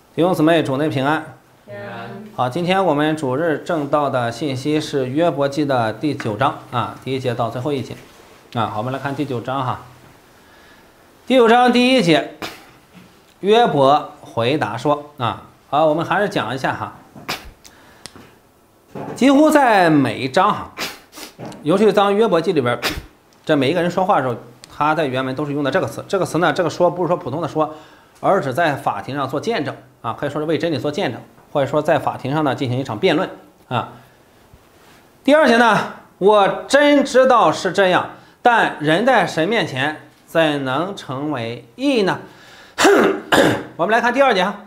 弟兄姊妹，主内平安。 平安。 好，今天我们主日正道的信息是约伯记的第9章啊，第1节到最后1节啊。好，我们来看第9章哈。第9章第1节，约伯回答说啊，好，我们还是讲一下哈。几乎在每一章哈，尤其是当约伯记里边，这每一个人说话的时候，他在原文都是用的这个词。这个词呢，这个说不是说普通的说，而是在法庭上做见证啊，可以说是为真理做见证，或者说在法庭上呢进行一场辩论啊。第2节呢，我真知道是这样，但人在神面前怎能成为义呢？我们来看第2节哈。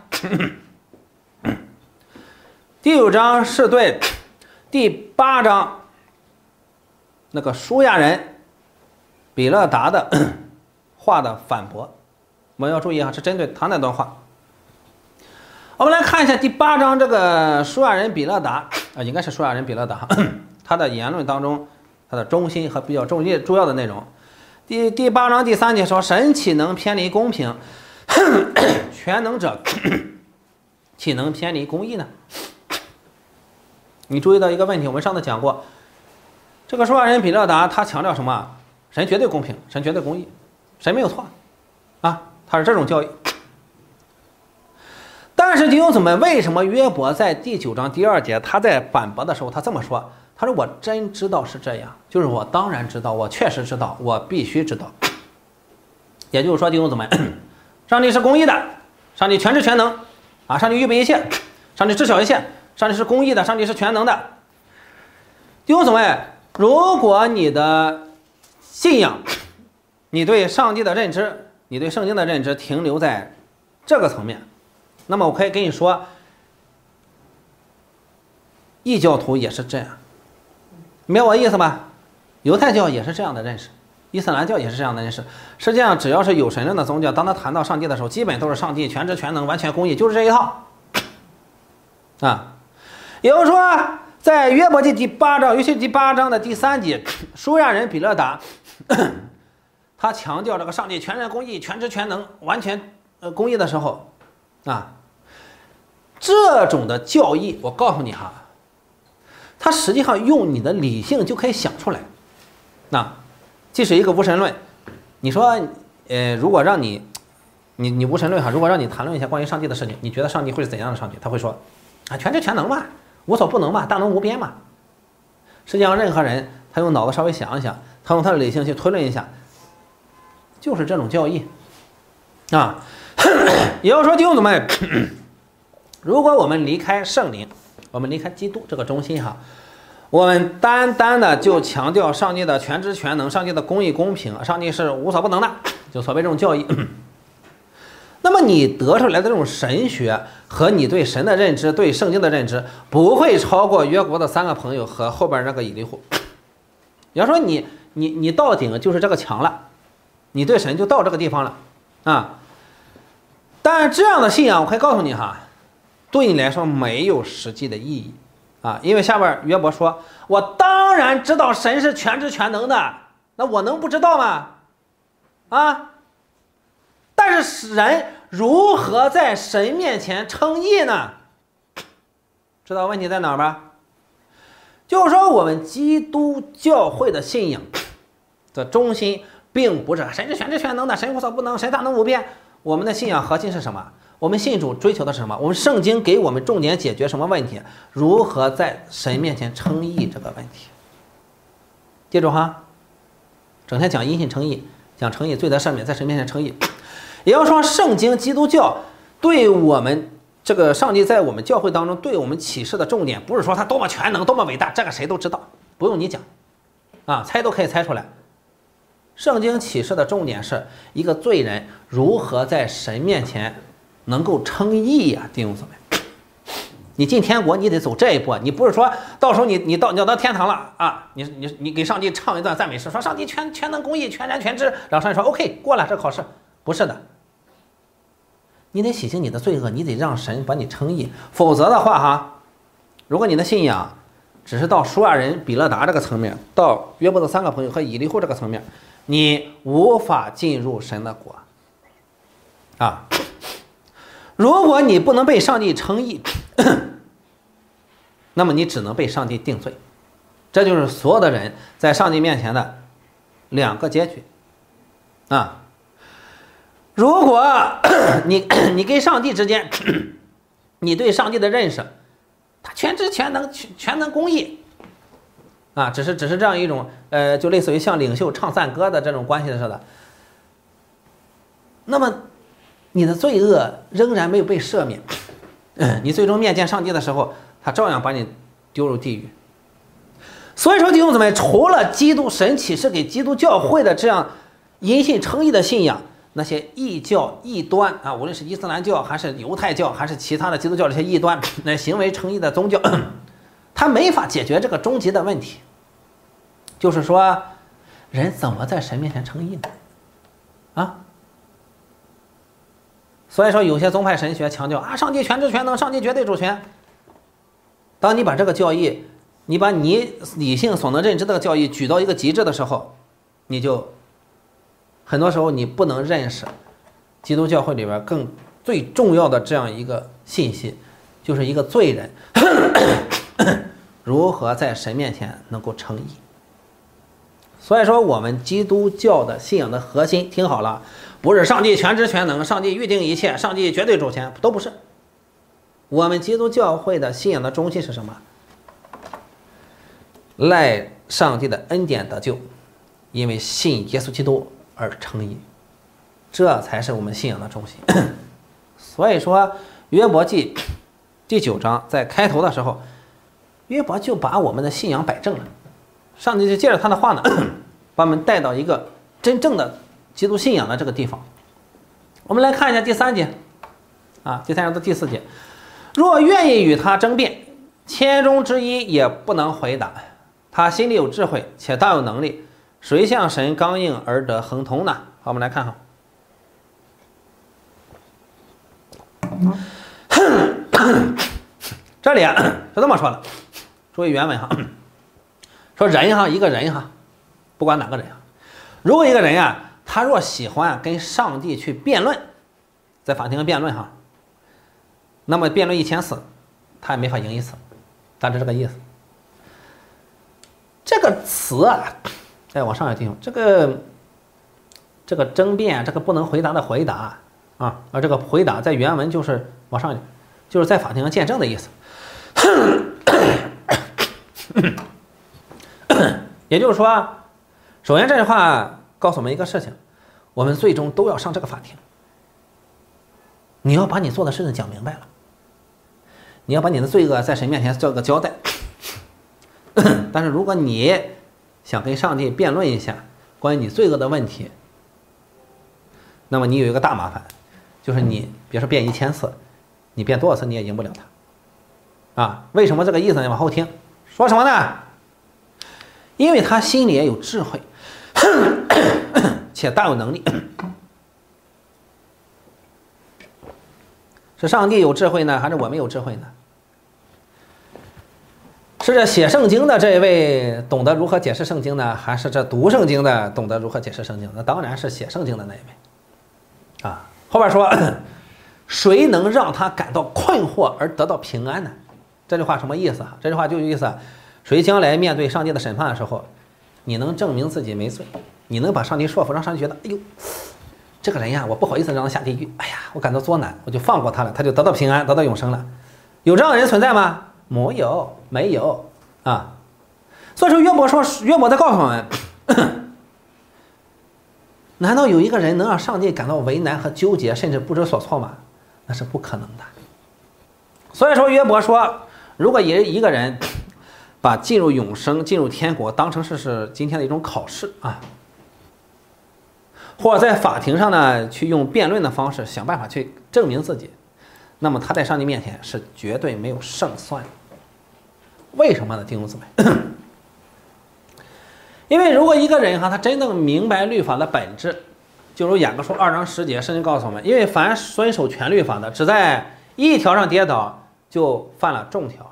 第9章是对第8章那个书亚人比勒达的话的反驳。我们要注意啊，是针对他那段话。我们来看一下第8章这个书亚人比勒达啊，应该是书亚人比勒达他的言论当中，他的中心和比较重要的内容。第8章第3节说：“神岂能偏离公平？全能者岂能偏离公义呢？”你注意到一个问题，我们上次讲过，这个书亚人比勒达他强调什么？神绝对公平，神绝对公义，神没有错啊，他是这种教义。但是弟兄姊妹，为什么约伯在第9章第2节他在反驳的时候他这么说？他说：“我真知道是这样，就是我当然知道，我确实知道，我必须知道。”也就是说，弟兄姊妹，上帝是公义的，上帝全知全能啊，上帝预备一切，上帝知晓一切，上帝是公义的，上帝是全能的。弟兄姊妹，如果你的信仰，你对上帝的认知，你对圣经的认知停留在这个层面，那么我可以跟你说，异教徒也是这样，明白我意思吧？犹太教也是这样的认识，伊斯兰教也是这样的认识。实际上，只要是有神论的宗教，当他谈到上帝的时候，基本都是上帝全知全能、完全公义，就是这一套啊。也就是说，在约伯记第8章，尤其第8章的第3节，书亚人比勒达他强调这个上帝全然公义、全知全能、完全公义的时候啊，这种的教义，我告诉你哈，它实际上用你的理性就可以想出来。那即使一个无神论，你说如果让你无神论哈，如果让你谈论一下关于上帝的事情，你觉得上帝会是怎样的上帝？他会说啊，全知全能嘛，无所不能嘛，大能无边嘛。实际上，任何人他用脑子稍微想一想，他用他的理性去推论一下，就是这种教义啊。也就是说，弟兄姊妹，如果我们离开圣灵，我们离开基督这个中心哈，我们单单的就强调上帝的全知全能，上帝的公义公平，上帝是无所不能的，就所谓这种教义。那么你得出来的这种神学和你对神的认知、对圣经的认知，不会超过约伯的3个朋友和后边那个以利户。也就是说你到顶就是这个墙了，你对神就到这个地方了啊。但是这样的信仰，我可以告诉你哈，对你来说没有实际的意义啊，因为下边约伯说：“我当然知道神是全知全能的，那我能不知道吗？啊！但是人如何在神面前称义呢？知道问题在哪儿吧？就是说，我们基督教会的信仰的中心，并不是神是全知全能的，神无所不能，神大能无边。我们的信仰核心是什么？我们信主追求的是什么？我们圣经给我们重点解决什么问题？如何在神面前称义这个问题？记住哈，整天讲因信称义，讲称义罪得赦免，在神面前称义。也就是说，圣经基督教对我们这个上帝在我们教会当中对我们启示的重点，不是说他多么全能、多么伟大，这个谁都知道，不用你讲啊，猜都可以猜出来。圣经启示的重点是一个罪人如何在神面前能够称义呀，弟兄姊妹。你进天国，你得走这一步，你不是说到时候你到天堂了啊，你给上帝唱一段赞美诗，说上帝全能公义、全然全知，然后上帝说 OK 过了这考试，不是的。你得洗净你的罪恶，你得让神把你称义，否则的话哈，如果你的信仰只是到书亚人比勒达这个层面，到约伯的3个朋友和以利户这个层面，你无法进入神的国啊。 如果你不能被上帝称义，那么你只能被上帝定罪。这就是所有的人在上帝面前的两个结局啊。如果你跟上帝之间，你对上帝的认识，他全知全能全能公义啊，只是这样一种就类似于像领袖唱赞歌的这种关系似的。那么你的罪恶仍然没有被赦免，你最终面见上帝的时候，他照样把你丢入地狱。所以说弟兄姊妹，除了基督神启示给基督教会的这样因信称义的信仰，那些异教异端啊，无论是伊斯兰教还是犹太教还是其他的基督教这些异端，那行为称义的宗教，它没法解决这个终极的问题，就是说人怎么在神面前称义呢？啊？所以说有些宗派神学强调啊，上帝全知全能，上帝绝对主权。当你把这个教义，你把你理性所能认知的教义举到一个极致的时候，你就很多时候你不能认识基督教会里边更最重要的这样一个信息，就是一个罪人如何在神面前能够称义。所以说我们基督教的信仰的核心，听好了，不是上帝全知全能，上帝预定一切，上帝绝对主权，都不是。我们基督教会的信仰的中心是什么？赖上帝的恩典得救，因为信耶稣基督而称义，这才是我们信仰的中心。所以说约伯记第9章在开头的时候，约伯就把我们的信仰摆正了，上帝就借着他的话呢，把我们带到一个真正的基督信仰的这个地方。我们来看一下第3节啊，第3章的第4节，若愿意与他争辩，千中之一也不能回答。他心里有智慧，且大有能力，谁向神刚硬而得亨通呢？好，我们来看哈。这里啊是这么说的，注意原文哈，说人哈，一个人哈，不管哪个人啊，如果一个人呀，他若喜欢跟上帝去辩论，在法庭上辩论哈，那么辩论1000次，他也没法赢1次，大致这个意思。这个词啊，再往上一听，这个争辩，这个不能回答的回答啊，这个回答在原文就是往上，就是在法庭上见证的意思。也就是说，首先这句话告诉我们一个事情，我们最终都要上这个法庭。你要把你做的事情讲明白了，你要把你的罪恶在神面前做个交代。但是如果你想跟上帝辩论一下关于你罪恶的问题，那么你有一个大麻烦，就是你别说辩1000次，你辩多少次你也赢不了他啊。为什么这个意思呢？往后听说什么呢？因为他心里也有智慧且大有能力。是上帝有智慧呢，还是我们有智慧呢？是这写圣经的这一位懂得如何解释圣经呢，还是这读圣经的懂得如何解释圣经？那当然是写圣经的那一位啊。后边说谁能让他感到困惑而得到平安呢？这句话什么意思啊？这句话就意思谁将来面对上帝的审判的时候，你能证明自己没罪，你能把上帝说服，让上帝觉得哎呦这个人呀，我不好意思让他下地狱，哎呀我感到作难，我就放过他了，他就得到平安，得到永生了。有这样的人存在吗？没有啊。所以说约伯在告诉我们，难道有一个人能让上帝感到为难和纠结，甚至不知所措吗？那是不可能的。所以说约伯说，如果一个人把进入永生、进入天国当成是今天的一种考试啊，或者在法庭上呢去用辩论的方式想办法去证明自己，那么他在上帝面前是绝对没有胜算的。为什么呢，弟兄姊妹？因为如果一个人他真正明白律法的本质，就如雅各书2章10节，圣经告诉我们，因为凡遵守全律法的，只在一条上跌倒，就犯了众条。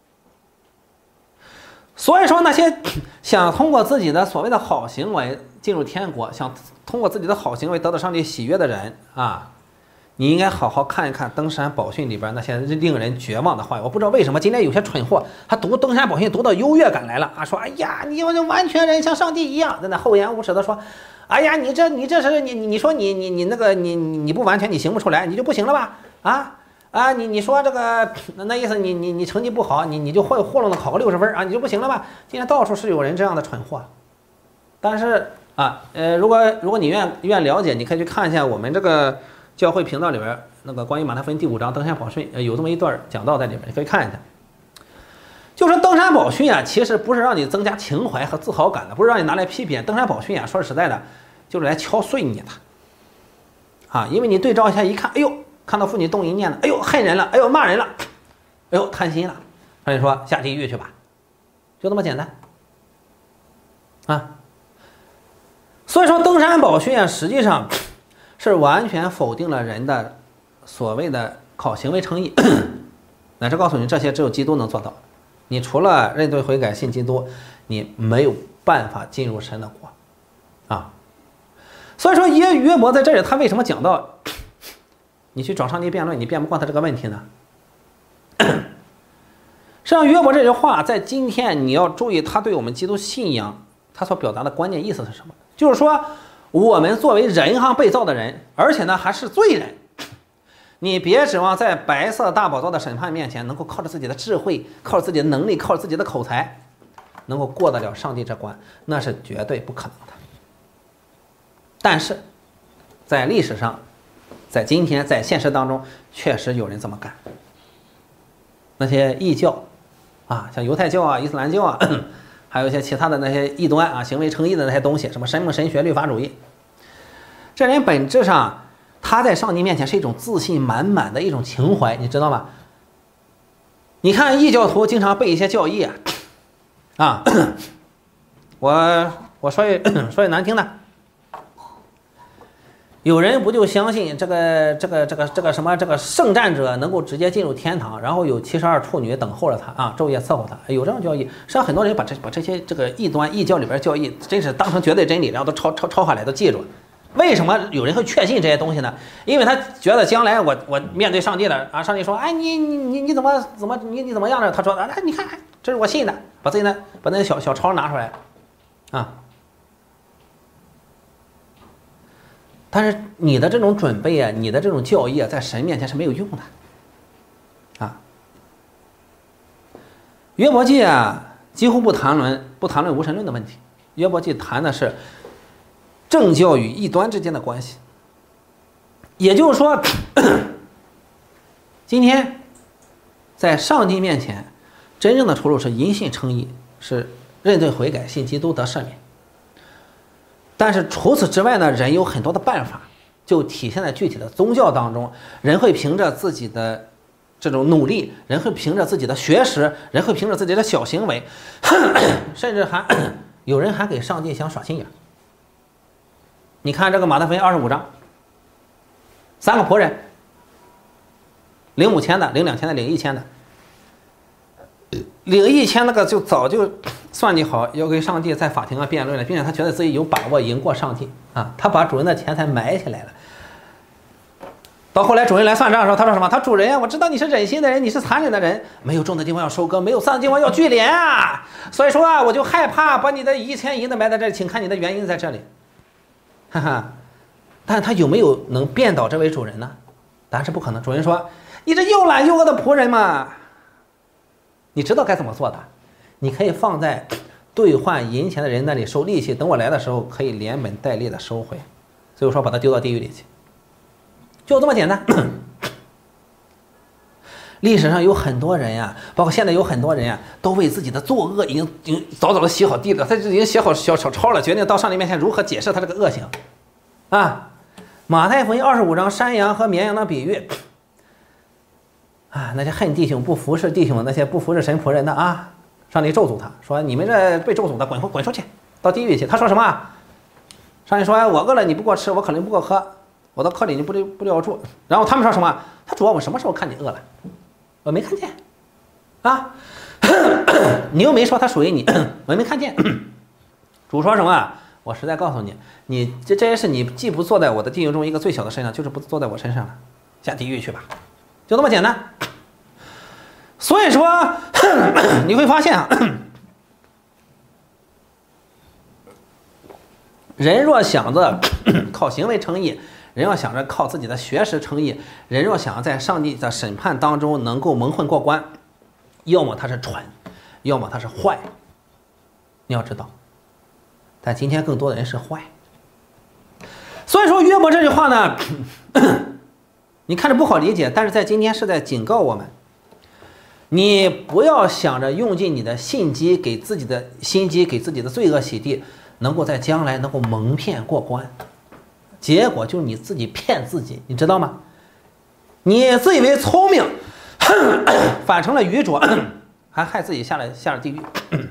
所以说那些想通过自己的所谓的好行为进入天国，想通过自己的好行为得到上帝喜悦的人啊， 你应该好好看一看登山宝训里边那些令人绝望的话。我不知道为什么今天有些蠢货，他读登山宝训读到优越感来了啊，说哎呀，你就完全人像上帝一样，在那厚颜无耻的说，哎呀，你这是你说你那个你不完全，你行不出来，你就不行了吧？你说这个那意思你成绩不好，你就糊弄的考个60分啊，你就不行了吧？今天到处是有人这样的蠢货，但是如果你愿了解，你可以去看一下我们这个教会频道里边那个关于马太福音第5章登山宝训，有这么一段讲道在里边，你可以看一下。就说登山宝训啊，其实不是让你增加情怀和自豪感的，不是让你拿来批评。登山宝训啊，说实在的，就是来敲碎你的因为你对照一下一看，哎呦，看到妇女动淫念了，哎呦恨人了，哎呦骂人了，哎呦贪心了，所以说下地狱去吧，就这么简单所以说登山宝训啊，实际上是完全否定了人的所谓的靠行为称义，乃至告诉你这些只有基督能做到，你除了认罪悔改信基督，你没有办法进入神的国所以说约伯在这里他为什么讲到你去找上帝辩论，你辩不过他这个问题呢？实际上约伯这句话在今天你要注意，他对我们基督信仰他所表达的关键意思是什么？就是说我们作为人被造的人，而且呢还是罪人，你别指望在白色大宝座的审判面前能够靠着自己的智慧，靠着自己的能力，靠着自己的口才能够过得了上帝这关，那是绝对不可能的。但是在历史上，在今天，在现实当中，确实有人这么干。那些异教像犹太教伊斯兰教还有一些其他的那些异端行为称义的那些东西，什么神神学、律法主义，这人本质上他在上帝面前是一种自信满满的一种情怀，你知道吗？你看异教徒经常背一些教义我说句难听的，有人不就相信这个什么这个圣战者能够直接进入天堂，然后有72处女等候着他昼夜伺候他，有这种教义。实际上很多人把这些这个异端异教里边教义真是当成绝对真理，然后都抄下来，都记住。为什么有人会确信这些东西呢？因为他觉得将来我面对上帝了上帝说你怎么样呢？他说你看这是我信的，把那小抄拿出来但是你的这种准备你的这种教义在神面前是没有用的约伯记几乎不谈论无神论的问题，约伯记谈的是正教与异端之间的关系。也就是说今天在上帝面前真正的出路是因信称义，是认罪悔改信基督得赦免。但是除此之外呢，人有很多的办法，就体现在具体的宗教当中。人会凭着自己的这种努力，人会凭着自己的学识，人会凭着自己的小行为，甚至还有人还给上帝想耍心眼。你看这个马太福音25章，3个仆人，领5000的，领2000的，领1000的。领1000那个就早就算计好要跟上帝在法庭上辩论了，并且他觉得自己有把握赢过上帝他把主人的钱财埋起来了。到后来主人来算账的时候，他说什么？他主人我知道你是忍心的人，你是残忍的人，没有种的地方要收割，没有散的地方要聚敛所以说我就害怕把你的1000银子埋在这里，请看你的原因在这里。但是他有没有能辩倒这位主人呢？答案是不可能。主人说你这又懒又饿的仆人嘛，你知道该怎么做的，你可以放在兑换银钱的人那里收利息，等我来的时候可以连本带利的收回。所以说把他丢到地狱里去，就这么简单。历史上有很多人包括现在有很多人都为自己的作恶已经早早的写好地了，他已经写好小抄了，决定到上帝面前如何解释他这个恶行马太福音25章山羊和绵羊的比喻那些恨弟兄不服侍弟兄的，那些不服侍神仆人的上帝咒诅他说你们这被咒诅的滚出去到地狱去。他说什么上帝说我饿了你不给我吃，我渴了你不给我喝，我到客里你不留我住。然后他们说什么？他主我什么时候看你饿了？我没看见你又没说他属于你，我没看见。主说什么？我实在告诉你，你这些事你既不坐在我的弟兄中一个最小的身上，就是不坐在我身上了。 下地狱去吧，就这么简单。所以说你会发现啊，人若想着靠行为称义，人要想着靠自己的学识称义，人若想在上帝的审判当中能够蒙混过关，要么他是蠢，要么他是坏。你要知道，但今天更多的人是坏。所以说约伯这句话呢，你看着不好理解，但是在今天是在警告我们，你不要想着用尽你的心机给自己的罪恶洗涤，能够在将来能够蒙骗过关，结果就是你自己骗自己，你知道吗？你自以为聪明，反成了愚拙，还害自己下了地狱。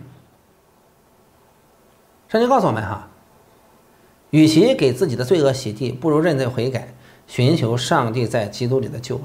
圣经告诉我们哈，与其给自己的罪恶洗涤，不如认罪悔改，寻求上帝在基督里的救恩。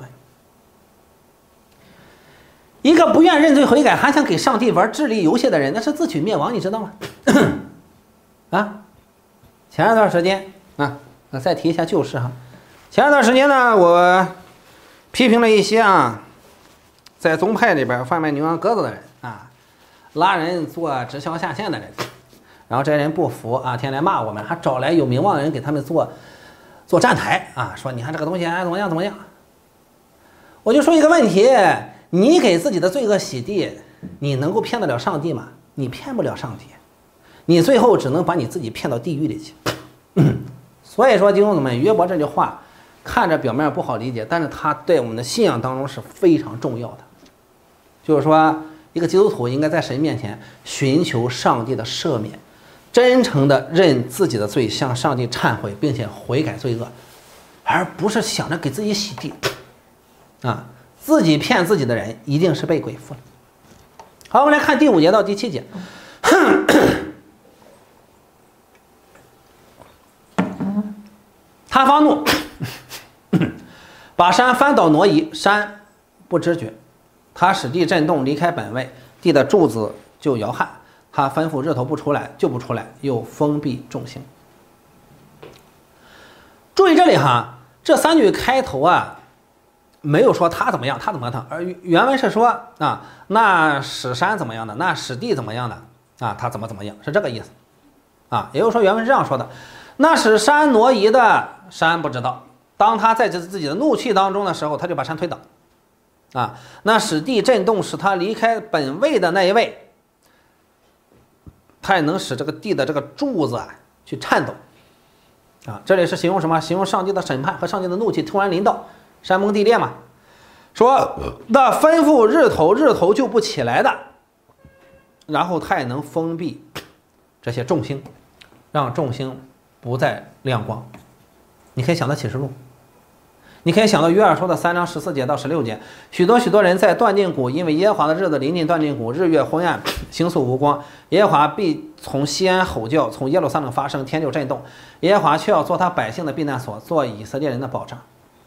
一个不愿认罪悔改，还想给上帝玩智力游戏的人，那是自取灭亡，你知道吗？啊，前一段时间啊，再提一下旧事哈。前一段时间呢，我批评了一些在宗派里边贩卖牛羊鸽子的人啊，拉人做直销下线的人。然后这些人不服啊，天天骂我们，还找来有名望的人给他们做站台啊，说你看这个东西怎么样。我就说一个问题，你给自己的罪恶洗涤，你能够骗得了上帝吗？你骗不了上帝，你最后只能把你自己骗到地狱里去。所以说弟兄姊妹，约伯这句话看着表面不好理解，但是他对我们的信仰当中是非常重要的。就是说一个基督徒应该在神面前寻求上帝的赦免，真诚的认自己的罪，向上帝忏悔，并且悔改罪恶，而不是想着给自己洗涤啊！自己骗自己的人一定是被鬼附了。好，我们来看第5节到第7节。他发怒，把山翻倒挪移，山不知觉，他使地震动，离开本位，地的柱子就摇撼。他吩咐日头不出来就不出来，又封闭众星。注意这里哈，这3句开头啊，没有说他怎么样，而原文是说啊，那使山怎么样的，那使地怎么样的啊，他怎么样，是这个意思啊。也就是说原文是这样说的：那使山挪移的，山不知道，当他在自己的怒气当中的时候，他就把山推倒啊。那使地震动，使他离开本位的那一位，他也能使这个地的这个柱子去颤抖啊。这里是形容什么？形容上帝的审判和上帝的怒气突然临到，山崩地裂嘛。说那吩咐日头就不起来的，然后他也能封闭这些众星，让众星不再亮光。你可以想到启示录，你可以想到约珥书的3章14节到16节，许多人在断定谷，因为耶和华的日子临近断定谷，日月昏暗，星宿无光，耶和华必从西安吼叫，从耶路撒冷发声，天就震动，耶和华却要做他百姓的避难所，做以色列人的保障。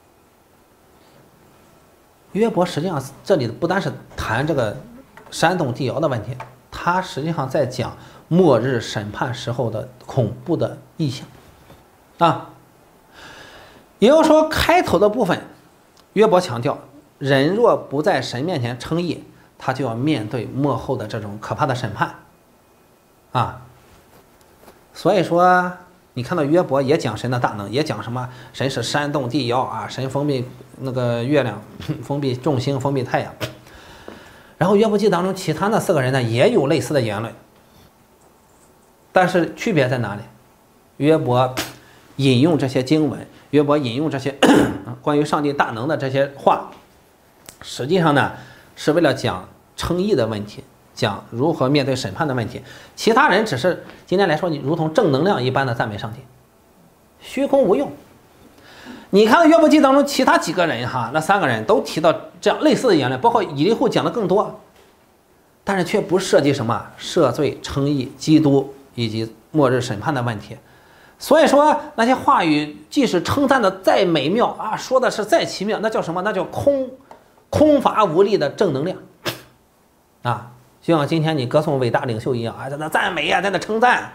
约伯实际上这里不单是谈这个山动地摇的问题，他实际上在讲末日审判时候的恐怖的意象啊。也就是说，开头的部分，约伯强调，人若不在神面前称义，他就要面对末后的这种可怕的审判啊。所以说，你看到约伯也讲神的大能，也讲什么神是山动地摇啊，神封闭那个月亮，封闭众星，封闭太阳。然后约伯记当中其他那4个人呢，也有类似的言论，但是区别在哪里？约伯引用这些经文，约伯引用这些关于上帝大能的这些话，实际上呢是为了讲称义的问题，讲如何面对审判的问题。其他人只是今天来说，你如同正能量一般的赞美上帝，虚空无用。你看到约伯记当中其他几个人哈，那3个人都提到这样类似的言论，包括以利户讲的更多，但是却不涉及什么赦罪、称义、基督以及末日审判的问题。所以说那些话语即使称赞的再美妙啊，说的是再奇妙，那叫什么？那叫空乏无力的正能量啊！就像今天你歌颂伟大领袖一样啊，在那赞美啊，在那称赞，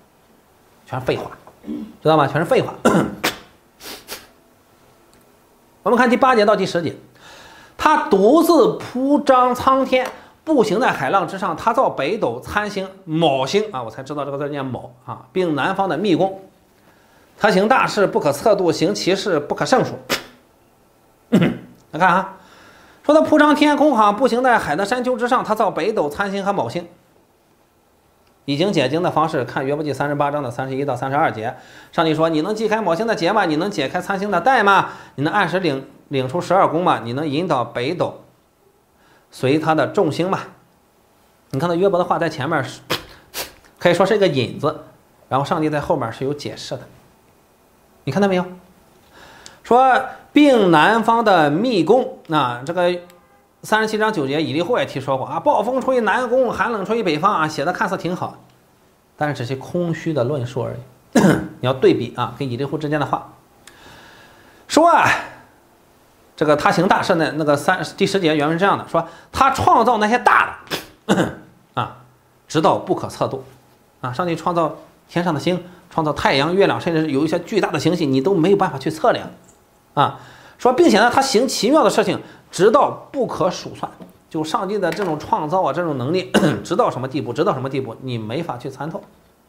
全是废话，知道吗？全是废话。 我们看第8节到第10节，他独自铺张苍天，步行在海浪之上，他造北斗、参星、昴星啊，我才知道这个字念昴啊，并南方的密宫。他行大事不可测度，行奇事不可胜数。来看啊，说他铺张天空哈，步行在海的山丘之上，他造北斗、参星和昴星。已经解经的方式，看约伯记38章的31到32节，上帝说：“你能击开昴星的结吗？你能解开参星的带吗？你能按时领出12宫吗？你能引导北斗随他的众星吗？”你看到约伯的话在前面可以说是一个引子，然后上帝在后面是有解释的。你看到没有？说并南方的密宫啊，这个37章9节以利户也提说过啊，暴风吹南宫，寒冷吹北方啊，写的看似挺好，但是只是空虚的论述而已。你要对比啊，跟以利户之间的话说啊，这个他行大事的那个第10节原文是这样的，说他创造那些大的啊，直到不可测度啊，上帝创造天上的星，创造太阳、月亮，甚至有一些巨大的星系，你都没有办法去测量啊。说，并且呢，他行奇妙的事情，直到不可数算。就上帝的这种创造啊，这种能力，直到什么地步？直到什么地步？你没法去参透。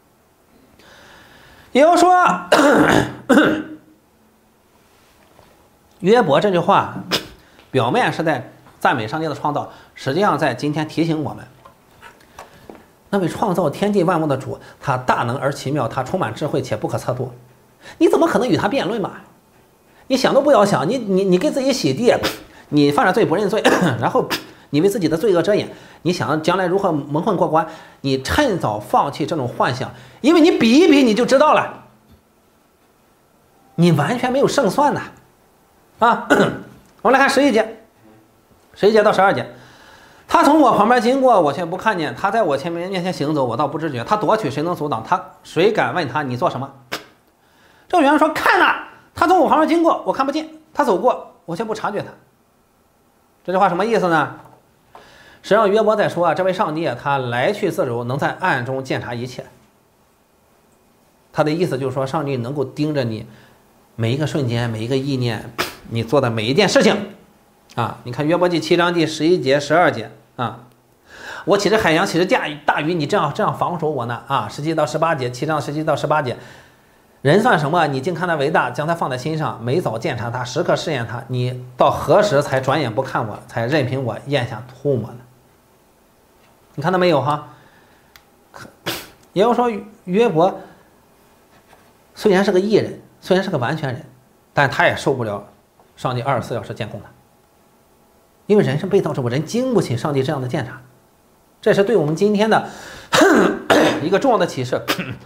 也就是说，约伯这句话，表面是在赞美上帝的创造，实际上在今天提醒我们，那位创造天地万物的主，他大能而奇妙，他充满智慧且不可测度。你怎么可能与他辩论嘛？你想都不要想，你给自己洗地，你犯了罪不认罪，然后你为自己的罪恶遮掩，你想将来如何蒙混过关？你趁早放弃这种幻想，因为你比一比你就知道了，你完全没有胜算呐！啊，我们来看11节到12节，他从我旁边经过，我却不看见；他在我面前行走，我倒不知觉。他夺取，谁能阻挡？谁敢问他你做什么？这个原文说，看呐，他从我旁边经过，我看不见；他走过，我却不察觉他。这句话什么意思呢？实际上约伯在说啊，这位上帝啊，他来去自如，能在暗中鉴察一切。他的意思就是说，上帝能够盯着你每一个瞬间、每一个意念，你做的每一件事情啊。你看约伯记7章第11节、12节啊，我岂是海洋，岂是大鱼，你这样防守我呢？啊，17到18节，7章17到18节。人算什么？你竟看他为大，将他放在心上，每早鉴察他，时刻试验他。你到何时才转眼不看我，才任凭我咽下唾沫呢？你看到没有哈？也就是说，约伯虽然是个义人，虽然是个完全人，但他也受不了上帝24小时监控他，因为人是被造之物，人经不起上帝这样的鉴察。这是对我们今天的一个重要的启示。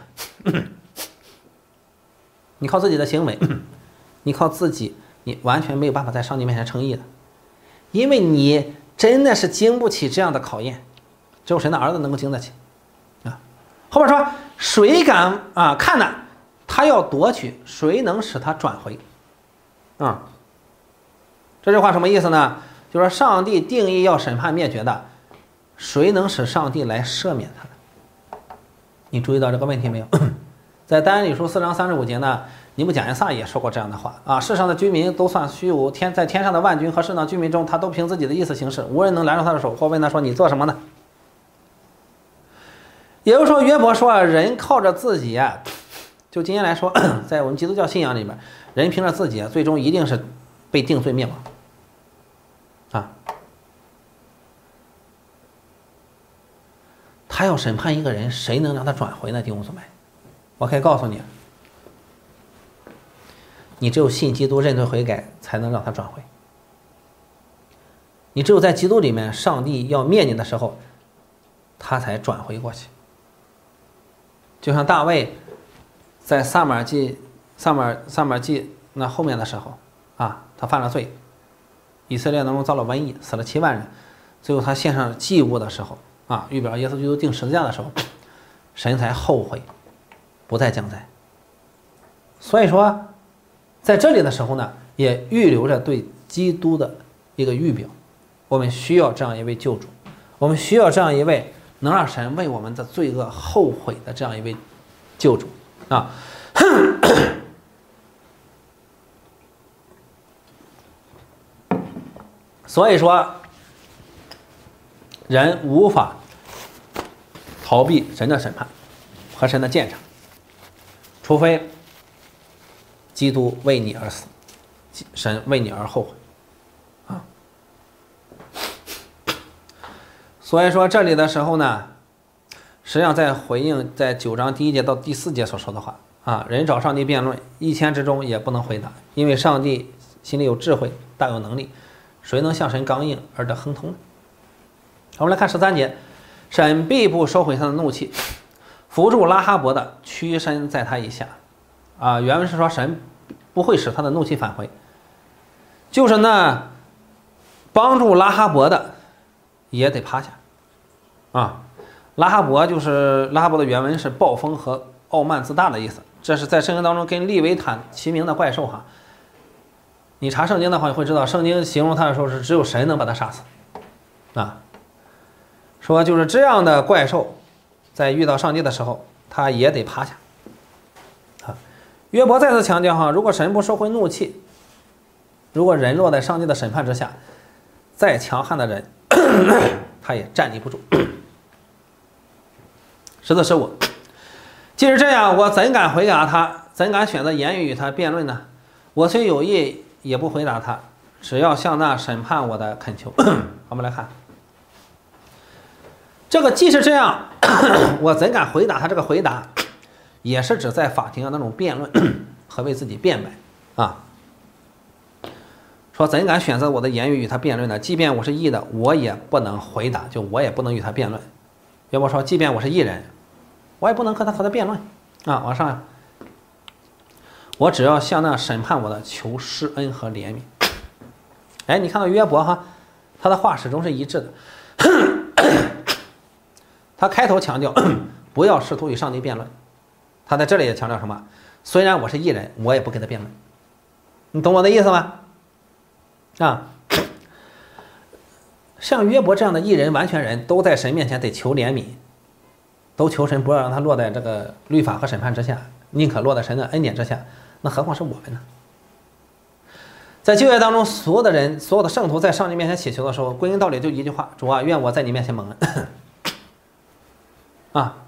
你靠自己的行为，你靠自己，你完全没有办法在上帝面前称义的，因为你真的是经不起这样的考验，只有神的儿子能够经得起啊。后边说，谁敢啊看呢？他要夺取，谁能使他转回？啊，这句话什么意思呢？就是说上帝定义要审判灭绝的，谁能使上帝来赦免他的？你注意到这个问题没有？在但以理书4章35节呢，尼布甲尼撒也说过这样的话啊：世上的居民都算虚无，在天上的万军和世上居民中，他都凭自己的意思行事，无人能拦住他的手或问他说：“你做什么呢？”也就是说，约伯说，人靠着自己，就今天来说，在我们基督教信仰里面，人凭着自己，最终一定是被定罪灭亡啊。他要审判一个人，谁能让他转回呢？弟兄姊妹，我可以告诉你，你只有信基督、认罪悔改，才能让他转回。你只有在基督里面，上帝要灭你的时候，他才转回过去。就像大卫在撒母耳记那后面的时候啊，他犯了罪，以色列当中遭了瘟疫，死了7万人，最后他献上祭物的时候啊，预表耶稣基督钉十字架的时候，神才后悔，不再降灾。所以说，在这里的时候呢，也预留着对基督的一个预表。我们需要这样一位救主，我们需要这样一位能让神为我们的罪恶后悔的这样一位救主。啊， 所以说，人无法逃避神的审判和神的鉴赏，除非基督为你而死，神为你而后悔啊。所以说这里的时候呢，实际上在回应在9章第1节到第4节所说的话啊，人找上帝辩论，1000之中也不能回答，因为上帝心里有智慧，大有能力，谁能向神刚硬而得亨通呢？我们来看13节，神必不收回他的怒气，扶助拉哈伯的，屈身在他以下。啊，原文是说神不会使他的怒气返回，就是那帮助拉哈伯的也得趴下。啊，拉哈伯的原文是暴风和傲慢自大的意思，这是在圣经当中跟利维坦齐名的怪兽哈。你查圣经的话，你会知道圣经形容他的时候是只有神能把他杀死。啊，说就是这样的怪兽，在遇到上帝的时候，他也得趴下。啊，约伯再次强调哈，如果神不收回怒气，如果人落在上帝的审判之下，再强悍的人，他也站立不住。14、15，既是这样，我怎敢回答他？怎敢选择言语与他辩论呢？我虽有意，也不回答他，只要向那审判我的恳求。我们来看，这个既是这样，我怎敢回答他？这个回答也是指在法庭上那种辩论和为自己辩白啊。说怎敢选择我的言语与他辩论呢？即便我是义的，我也不能回答，就我也不能与他辩论。约伯说，即便我是义人，我也不能和他辩论啊。往上，我只要向那审判我的求施恩和怜悯。哎，你看到约伯哈，他的话始终是一致的。他开头强调不要试图与上帝辩论，他在这里也强调什么？虽然我是义人，我也不跟他辩论。你懂我的意思吗？啊，像约伯这样的义人、完全人都在神面前得求怜悯，都求神不要让他落在这个律法和审判之下，宁可落在神的恩典之下，那何况是我们呢？在旧约当中，所有的人、所有的圣徒在上帝面前祈求的时候，归根到底就一句话：主啊，愿我在你面前蒙恩。啊，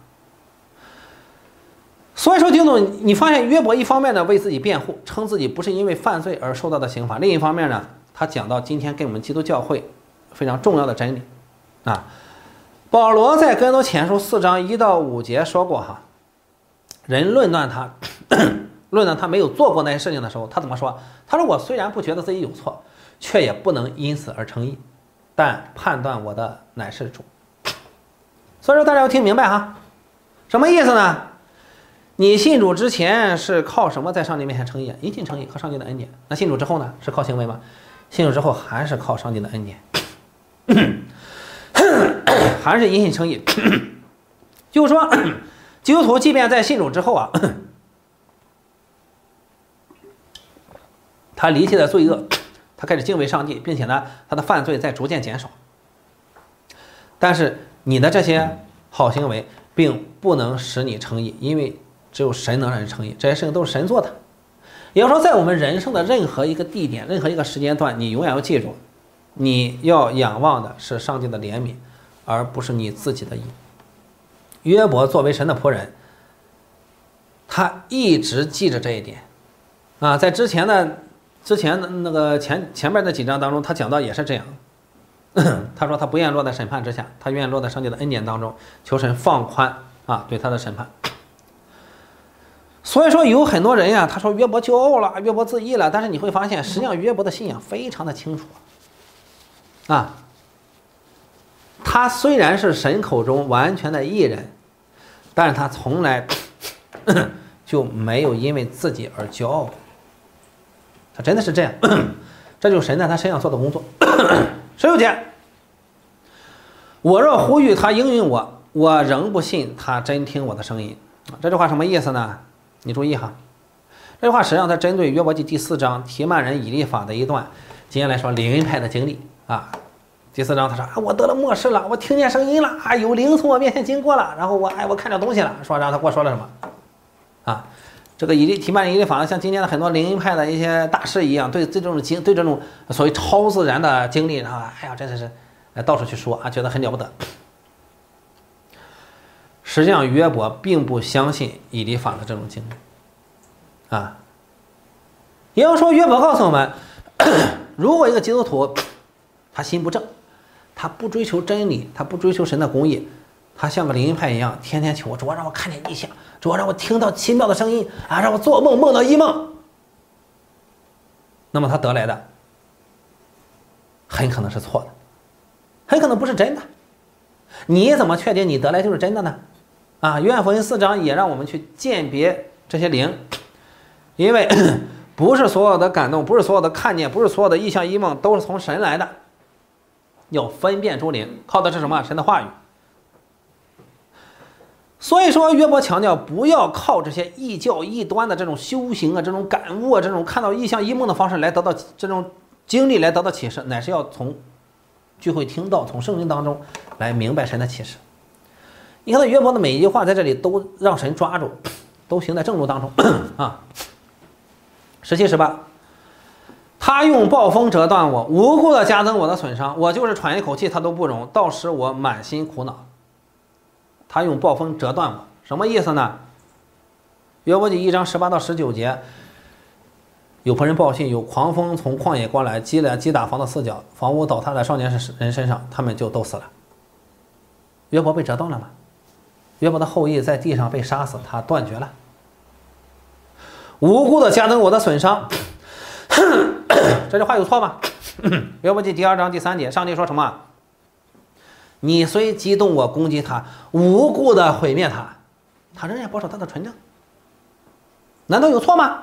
所以说丁总，你发现约伯一方面呢为自己辩护，称自己不是因为犯罪而受到的刑罚；另一方面呢，他讲到今天跟我们基督教会非常重要的真理啊。保罗在哥林多前书4章1到5节说过哈，人论断他没有做过那些事情的时候，他怎么说？他说我虽然不觉得自己有错，却也不能因此而称义，但判断我的乃是主。所以说大家要听明白哈，什么意思呢？你信主之前是靠什么在上帝面前称义？因信称义和上帝的恩典。那信主之后呢？是靠行为吗？信主之后还是靠上帝的恩典，还是因信称义。就是说，基督徒即便在信主之后啊，他离弃了罪恶，他开始敬畏上帝，并且呢，他的犯罪在逐渐减少。但是你的这些好行为并不能使你称义，因为只有神能让人称义，这些事情都是神做的。也就是说，在我们人生的任何一个地点、任何一个时间段，你永远要记住，你要仰望的是上帝的怜悯，而不是你自己的义。约伯作为神的仆人，他一直记着这一点啊。在之前的那个前面的几章当中，他讲到也是这样。他说他不愿落在审判之下，他愿意落在上帝的恩典当中，求神放宽啊对他的审判。所以说有很多人呀，他说约伯骄傲了，约伯自义了，但是你会发现，实际上约伯的信仰非常的清楚啊。他虽然是神口中完全的义人，但是他从来就没有因为自己而骄傲，他真的是这样。这就是神在他身上做的工作。16节，我若呼吁他应允我，我仍不信他真听我的声音。这句话什么意思呢？你注意哈，这句话实际上它针对约伯记第4章提曼人以利法的一段今天来说灵恩派的经历啊。第4章他说啊，我得了默示了，我听见声音了啊，有灵从我面前经过了，然后我看着东西了，说然后他给我说了什么啊？ 这个提办以利法，像今天的很多灵恩派的一些大师一样，对这种所谓超自然的经历啊，哎呀，真的是到处去说啊，觉得很了不得。实际上，约伯并不相信以利法的这种经历啊。也就是说，约伯告诉我们，如果一个基督徒他心不正，他不追求真理，他不追求神的公义，他像个灵恩派一样，天天求主啊，让我看见异象，主啊，让我听到奇妙的声音啊，让我做梦梦到异梦。那么他得来的很可能是错的，很可能不是真的。你怎么确定你得来就是真的呢？啊，约翰福音4章也让我们去鉴别这些灵，因为不是所有的感动，不是所有的看见，不是所有的异象异梦都是从神来的，要分辨诸灵，靠的是什么？神的话语。所以说，约伯强调不要靠这些异教异端的这种修行啊、这种感悟啊、这种看到异象异梦的方式来得到这种经历，来得到启示，乃是要从聚会听到，从圣经当中来明白神的启示。你看到约伯的每一句话在这里都让神抓住，都行在正路当中啊。17、18，他用暴风折断我，无故的加增我的损伤，我就是喘一口气他都不容，倒使我满心苦恼。他用暴风折断我，什么意思呢？约伯记1章18到19节，有仆人报信，有狂风从旷野过来，击打房的四角，房屋倒塌在少年人身上，他们就都死了。约伯被折断了吗？约伯的后裔在地上被杀死，他断绝了。无辜的加增我的损伤，这句话有错吗？约伯记第2章第3节，上帝说什么？你虽激动我攻击他，无故的毁灭他，他仍然保守他的纯正，难道有错吗？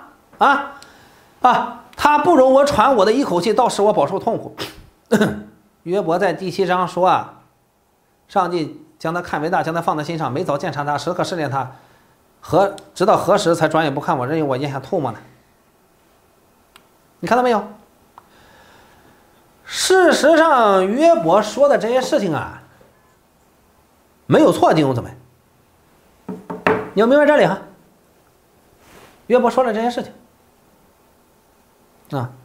他不容我喘我的一口气，倒使我饱受痛苦。约伯在第7章说啊，上帝将他看为大，将他放在心上，每早检查他，时刻试炼他，直到何时才转眼不看我，任由我咽下唾沫呢？你看到没有？事实上，约伯说的这些事情啊，没有错，弟兄姊妹，你要明白这里哈。约伯说了这些事情啊，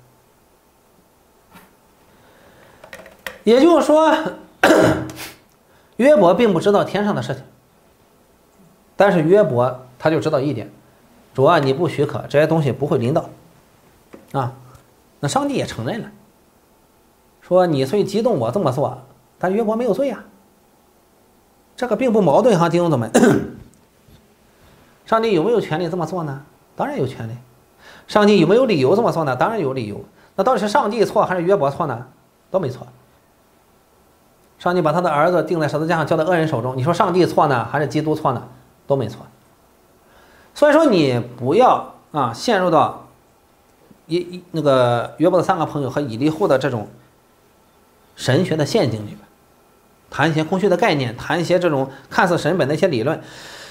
也就是说，约伯并不知道天上的事情，但是约伯他就知道一点，主啊，你不许可，这些东西不会临到啊。那上帝也承认了，说你虽激动我这么做，但约伯没有罪啊。这个并不矛盾哈，弟兄姊妹。上帝有没有权利这么做呢？当然有权利。上帝有没有理由这么做呢？当然有理由。那到底是上帝错还是约伯错呢？都没错。上帝把他的儿子钉在十字架上，交到恶人手中，你说上帝错呢，还是基督错呢？都没错。所以说你不要陷入到那个约伯的3个朋友和以利户的这种神学的陷阱里边，谈一些空虚的概念，谈一些这种看似神本的一些理论。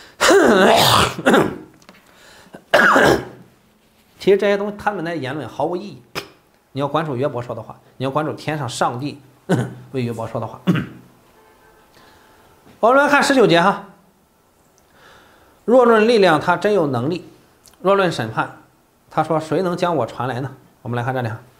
其实这些东西他们的言论毫无意义。你要关注约伯说的话，你要关注天上上帝为约伯说的话。我们来看19节哈。若论力量，他真有能力；若论审判，他说谁能将我传来呢？我们来看这里哈。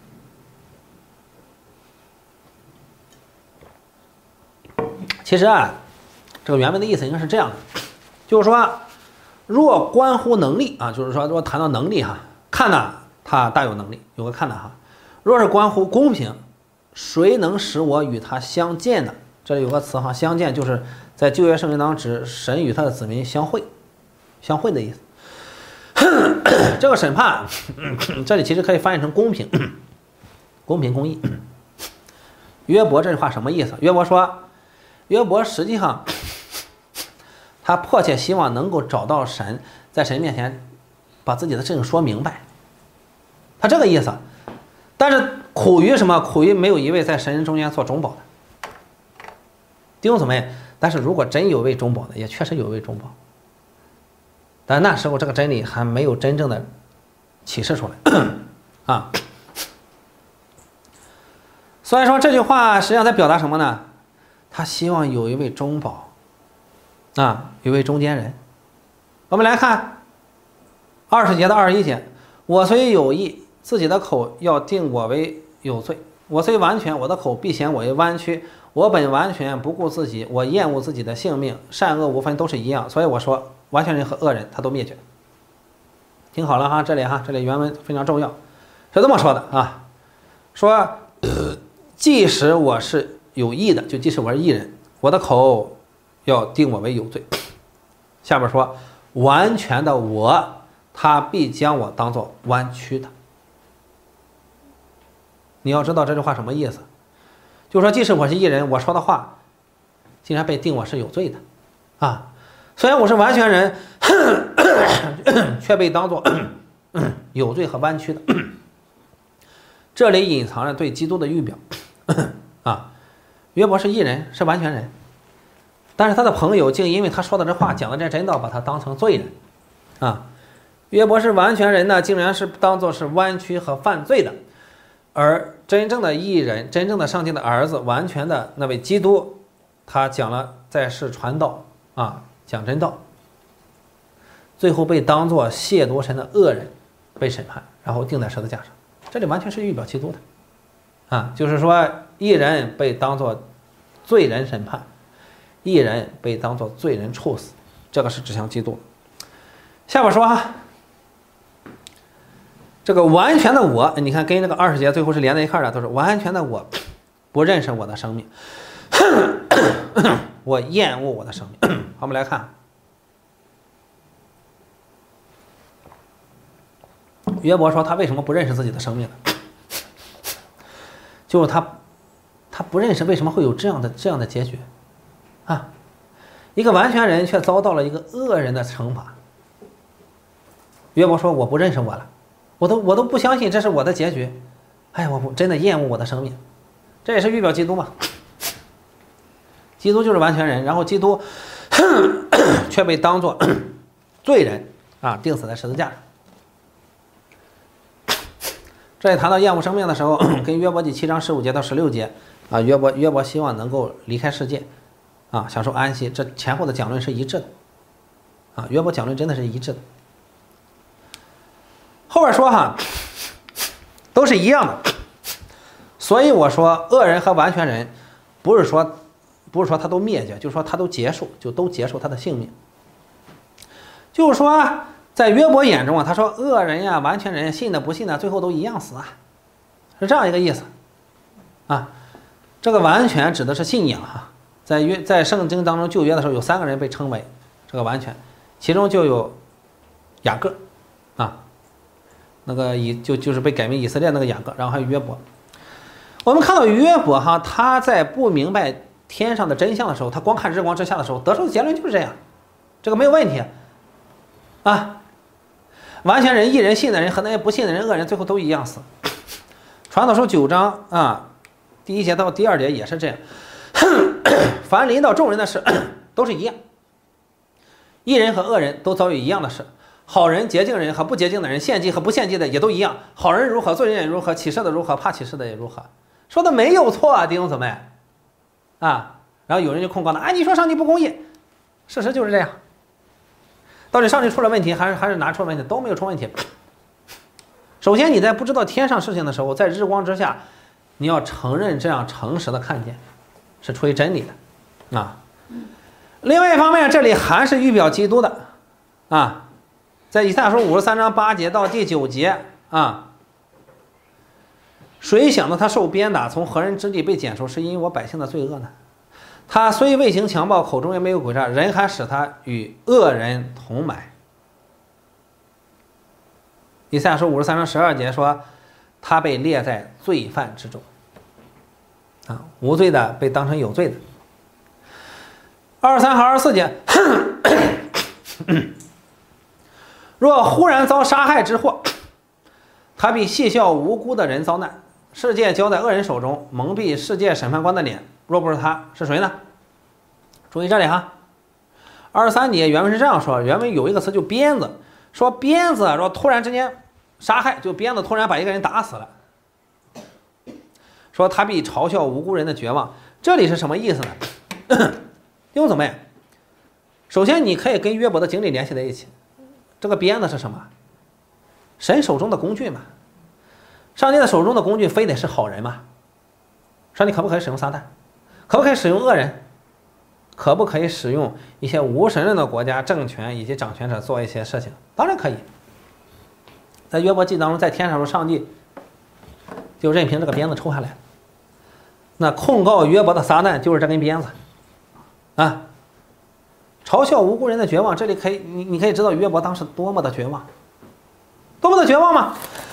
其实这个原文的意思应该是这样的，就是说，若关乎能力就是说，若谈到能力看呐，他大有能力，有个看呐哈。若是关乎公平，谁能使我与他相见呢？这里有个词相见，就是在旧约圣经当中指神与他的子民相会的意思。这个审判，这里其实可以翻译成公平，公平公义。约伯这句话什么意思？约伯实际上他迫切希望能够找到神，在神面前把自己的事情说明白，他这个意思。但是苦于什么？苦于没有一位在神中间做中保的弟兄姊妹。但是如果真有位中保的，也确实有位中保，但那时候这个真理还没有真正的启示出来所以说这句话实际上在表达什么呢？他希望有一位中保有一位中间人。我们来看 20节到21节，我虽有意，自己的口要定我为有罪；我虽完全，我的口必显我为弯曲。我本完全，不顾自己，我厌恶自己的性命，善恶无分，都是一样。所以我说，完全人和恶人他都灭绝。听好了哈，这里原文非常重要，是这么说的啊，说即使我是有义的，就即使我是义人，我的口要定我为有罪。下边说完全的我，他必将我当作弯曲的。你要知道这句话什么意思，就是说即使我是义人，我说的话竟然被定我是有罪的啊！虽然我是完全人，却被当作有罪和弯曲的。这里隐藏着对基督的预表啊！约伯是义人，是完全人，但是他的朋友竟因为他说的这话，讲的这真道，把他当成罪人啊！约伯是完全人呢，竟然是当作是弯曲和犯罪的，而真正的义人，真正的上帝的儿子，完全的那位基督，他讲了在世传道啊，讲真道，最后被当作亵渎神的恶人被审判，然后钉在十字架上。这里完全是预表基督的啊，就是说义人被当作罪人审判，义人被当作罪人处死，这个是指向基督。下边说啊，这个完全的我，你看跟这个20节最后是连在一块的，都是完全的我不认识我的生命，我厌恶我的生命。好，我们来看约伯说他为什么不认识自己的生命呢？就是他不认识为什么会有这样的结局啊！一个完全人却遭到了一个恶人的惩罚。约伯说我不认识我了，我都不相信这是我的结局。哎，我真的厌恶我的生命。这也是预表基督嘛。基督就是完全人，然后基督却被当作罪人啊，钉死在十字架上。这里谈到厌恶生命的时候，跟约伯记7章15节到16节啊，约伯希望能够离开世界啊，享受安息，这前后的讲论是一致的啊，约伯讲论真的是一致的。后边说哈，都是一样的，所以我说恶人和完全人不是说他都灭绝，就是说他都结束，就都结束他的性命。就是说在约伯眼中啊，他说恶人呀、完全人信的不信的，最后都一样死啊，是这样一个意思啊。这个完全指的是信仰哈，在圣经当中旧约的时候有3个人被称为这个完全，其中就有雅各啊，那个就是被改名以色列那个雅各，然后还有约伯。我们看到约伯哈，他在不明白天上的真相的时候，他光看日光之下的时候，得出的结论就是这样，这个没有问题啊。完全人、义人、信的人和那些不信的人、恶人，最后都一样死。传道书9章啊，第1节到第2节也是这样。凡临到众人的事，都是一样。义人和恶人都遭遇一样的事，好人、洁净人和不洁净的人，献祭和不献祭的也都一样。好人如何，罪人也如何，起誓的如何，怕起誓的也如何。说的没有错啊，弟兄姊妹啊。然后有人就控告了，哎，你说上帝不公义，事实就是这样。到底上帝出了问题，还是哪出了问题？都没有出问题。首先，你在不知道天上事情的时候，在日光之下，你要承认这样诚实的看见，是出于真理的啊。另外一方面，这里还是预表基督的啊，在以赛亚书53章8节到第9节啊，谁想到他受鞭打，从何人之地被剪除，是因我百姓的罪恶呢？他虽未行强暴，口中也没有诡诈，人还使他与恶人同埋。以赛亚书53章12节说，他被列在罪犯之中啊，无罪的被当成有罪的。23和24节，若忽然遭杀害之祸，他必戏笑无辜的人遭难，世界交在恶人手中，蒙蔽世界审判官的脸。若不是他，是谁呢？注意这里哈，23节原文是这样说，原文有一个词就鞭子，说鞭子若突然之间杀害，就鞭子突然把一个人打死了，说他必嘲笑无辜人的绝望。这里是什么意思呢？弟兄姊妹，首先你可以跟约伯的经历联系在一起。这个鞭子是什么？ 神手中的工具嘛。上帝的手中的工具非得是好人吗？上帝可不可以使用撒旦？可不可以使用恶人？可不可以使用一些无神论的国家政权以及掌权者做一些事情？当然可以。在约伯记当中，在天上时候，上帝就任凭这个鞭子抽下来。那控告约伯的撒旦就是这根鞭子啊！嘲笑无辜人的绝望，这里可以你可以知道约伯当时多么的绝望，多么的绝望吗？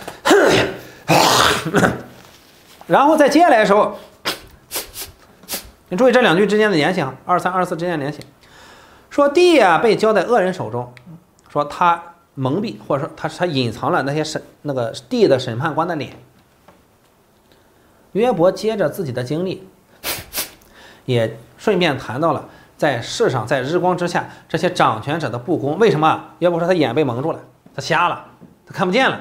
然后在接下来的时候，你注意这两句之间的联系啊，23、24之间的联系，说地啊被交在恶人手中，说他蒙蔽或者说他隐藏了那个地的审判官的脸。约伯接着自己的经历，也顺便谈到了在世上在日光之下这些掌权者的不公。为什么？约伯说他眼被蒙住了，他瞎了，他看不见了。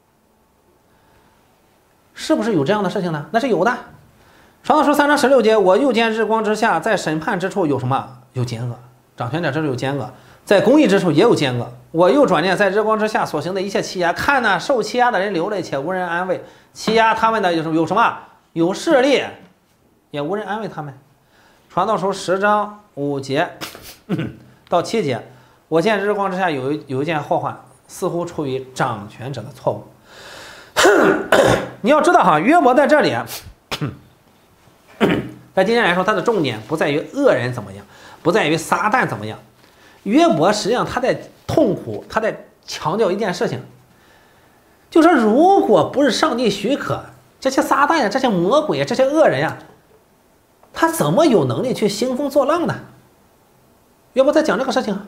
是不是有这样的事情呢？那是有的。传道书3章16节，我又见日光之下，在审判之处有什么？有奸恶。掌权者之处有奸恶，在公义之处也有奸恶。我又转念，在日光之下所行的一切欺压，看呐，受欺压的人流泪，且无人安慰；欺压他们的有什么？有势力，也无人安慰他们。传道书10章5节到7节，我见日光之下有一件祸患，似乎出于掌权者的错误。你要知道哈，约伯在这里在今天来说，他的重点不在于恶人怎么样，不在于撒旦怎么样。约伯实际上他在痛苦，他在强调一件事情，就说如果不是上帝许可，这些撒旦呀，这些魔鬼呀，这些恶人呀，他怎么有能力去兴风作浪呢？约伯在讲这个事情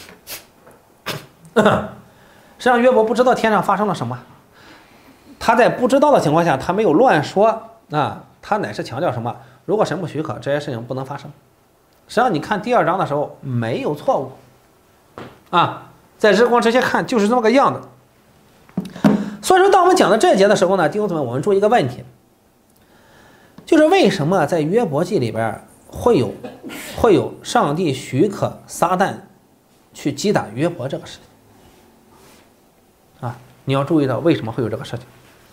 实际上约伯不知道天上发生了什么，他在不知道的情况下，他没有乱说啊，他乃是强调什么？如果神不许可，这些事情不能发生。实际上你看第2章的时候没有错误啊，在日光之下看就是这么个样子。所以说当我们讲到这节的时候呢，弟兄姊妹，我们注意一个问题，就是为什么在约伯记里边会有上帝许可撒旦去击打约伯这个事情啊？你要注意到为什么会有这个事情。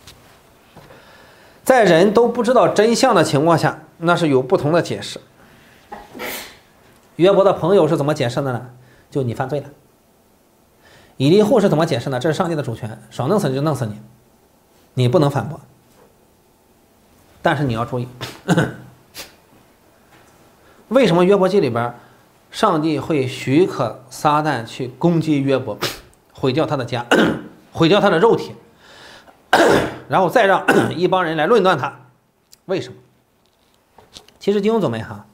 在人都不知道真相的情况下，那是有不同的解释。约伯的朋友是怎么解释的呢？就你犯罪了。以利户是怎么解释呢？这是上帝的主权，爽弄死你就弄死你，你不能反驳。但是你要注意，为什么约伯记里边上帝会许可撒旦去攻击约伯，毁掉他的家，毁掉他的肉体，然后再让一帮人来论断他？为什么？其实弟兄姊妹哈，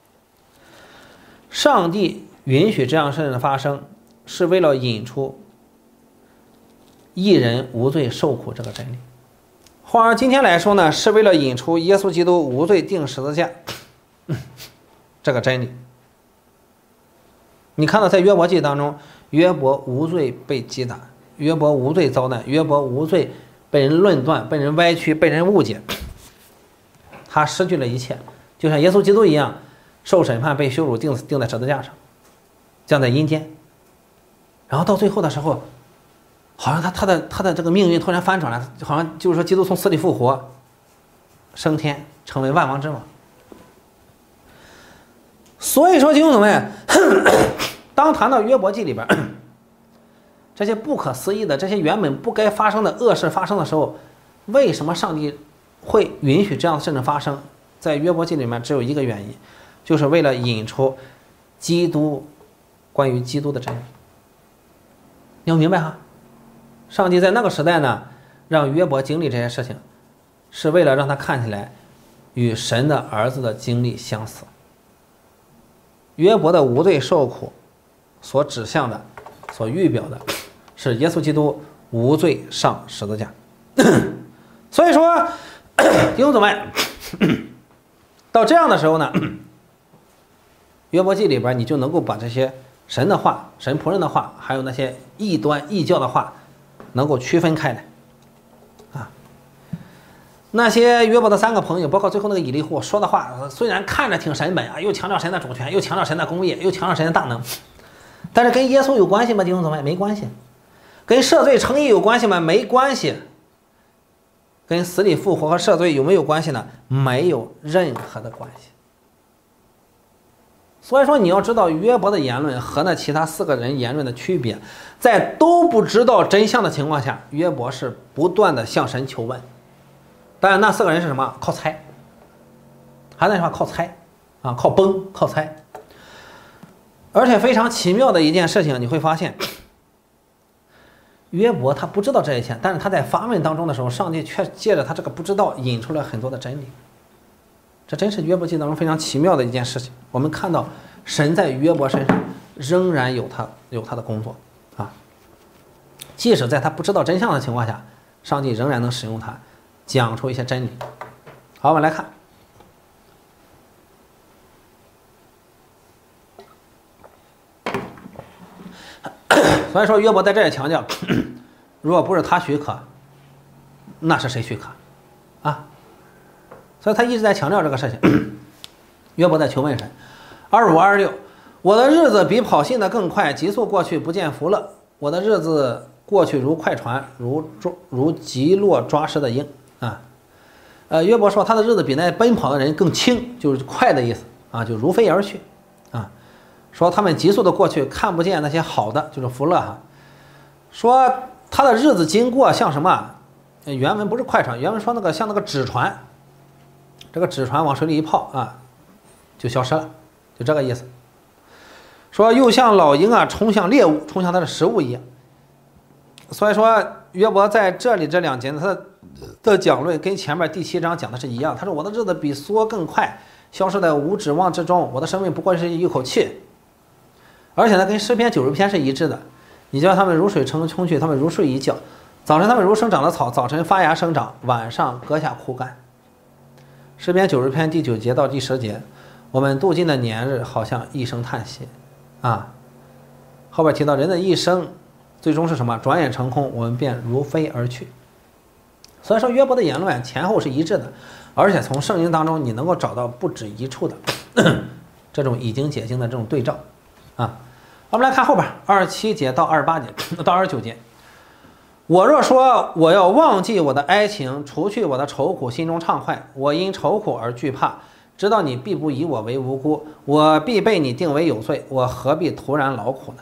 上帝允许这样事情的发生，是为了引出一人无罪受苦这个真理。换而今天来说呢，是为了引出耶稣基督无罪钉十字架这个真理。你看到在约伯记当中，约伯无罪被击打，约伯无罪遭难，约伯无罪被人论断，被人歪曲，被人误解，他失去了一切，就像耶稣基督一样，受审判，被羞辱，钉在十字架上，降在阴间。然后到最后的时候，好像他的这个命运突然翻转了，好像就是说基督从死里复活，升天，成为万王之王。所以说弟兄姊妹，当谈到约伯记里边这些不可思议的，这些原本不该发生的恶事发生的时候，为什么上帝会允许这样的事情发生？在约伯记里面只有一个原因，就是为了引出基督关于基督的真理。你要明白哈，上帝在那个时代呢，让约伯经历这些事情，是为了让他看起来与神的儿子的经历相似。约伯的无罪受苦所指向的，所预表的是耶稣基督无罪上十字架。所以说弟兄姊妹，到这样的时候呢，约伯记里边你就能够把这些神的话、神仆人的话，还有那些异端异教的话能够区分开来啊。那些约伯的3个朋友，包括最后那个以利户说的话，虽然看着挺神本啊，又强调神的主权，又强调神的公义，又强调神的大能，但是跟耶稣有关系吗？弟兄姊妹，没关系。 跟赦罪称义有关系吗？没关系。跟死里复活和赦罪有没有关系呢？没有任何的关系。所以说你要知道约伯的言论和那其他4个人言论的区别，在都不知道真相的情况下，约伯是不断的向神求问。但那4个人是什么？靠猜。还那句话，靠猜啊，靠崩，靠猜。而且非常奇妙的一件事情，你会发现，约伯他不知道这一切，但是他在发问当中的时候，上帝却借着他这个不知道，引出了很多的真理。这真是约伯记当中非常奇妙的一件事情。我们看到神在约伯身上仍然有他的工作啊，即使在他不知道真相的情况下，上帝仍然能使用他，讲出一些真理。好，我们来看。所以说约伯在这里强调，如果不是他许可，那是谁许可啊？所以他一直在强调这个事情。约伯在求问神，25、26，我的日子比跑信的更快，急速过去，不见福乐。我的日子过去如快船，如急落抓食的鹰啊。约伯说他的日子比那奔跑的人更轻，就是快的意思啊，就如飞而去啊。说他们急速的过去，看不见那些好的，就是福乐哈。说他的日子经过像什么？原文不是快船，原文说那个像那个纸船。这个纸船往水里一泡啊，就消失了，就这个意思。说又像老鹰啊冲向猎物，冲向它的食物一样。所以说约伯在这里这2节他的讲论跟前面第7章讲的是一样。他说我的日子比梭更快，消失在无指望之中，我的生命不过是一口气。而且呢，跟诗篇90篇是一致的。你叫他们如水成冲去，他们如睡一觉。早晨他们如生长的草，早晨发芽生长，晚上割下枯干。诗篇90篇第9节到第10节，我们度尽的年日好像一声叹息啊。后边提到人的一生最终是什么？转眼成空，我们便如飞而去。所以说约伯的言论前后是一致的，而且从圣经当中你能够找到不止一处的这种已经解经的这种对照啊。我们来看后边27节到28节到29节。我若说我要忘记我的哀情，除去我的愁苦，心中畅快，我因愁苦而惧怕，知道你必不以我为无辜，我必被你定为有罪，我何必突然劳苦